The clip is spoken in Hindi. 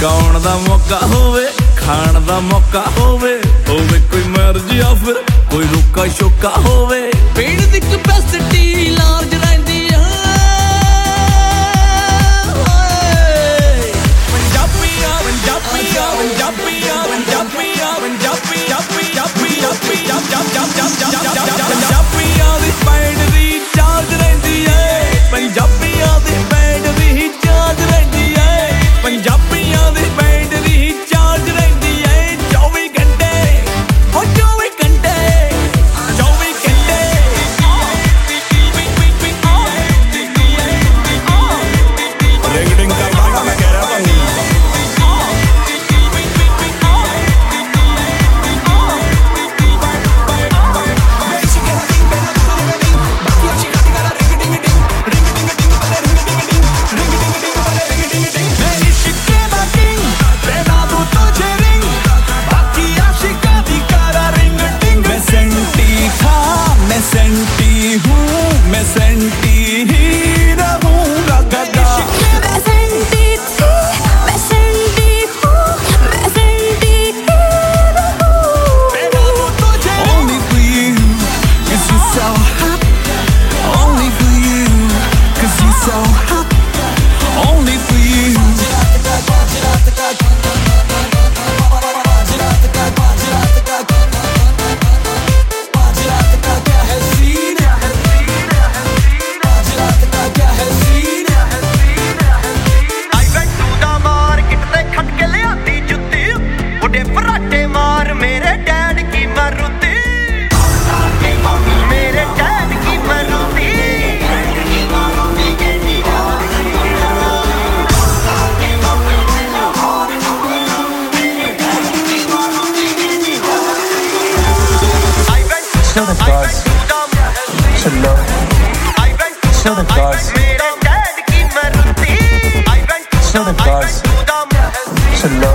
गाउण दा मौका होवे, खाण दा मौका होवे, होवे कोई मर्जी या फिर कोई रुका शोका होवे। पेड़ दी कैपेसिटी लार्ज रहिंदी है, पंजाबियां पंजाबियां पंजाबियां पंजाबियां पंजाबियां पंजाबियां दी बैटरी चार्ज रहिंदी है, पंजाबियां दी बैटरी चार्ज रहिंदी है, पंजाबियां दी बैटरी चार्ज रहिंदी है 24 घंटे, ओ 24 घंटे 24 घंटे। रिंग का गाना मैं कह रहा था मैं सेंटी ही रहूंगा गदा। मैं सेंटी थी, मैं सेंटी हूँ, मैं सेंटी ही रहूं। Only for you, 'cause you're so hot. Only for you, 'cause you're so hot. Only for you. Still the buzz, should low. Still the buzz, still the buzz, should low.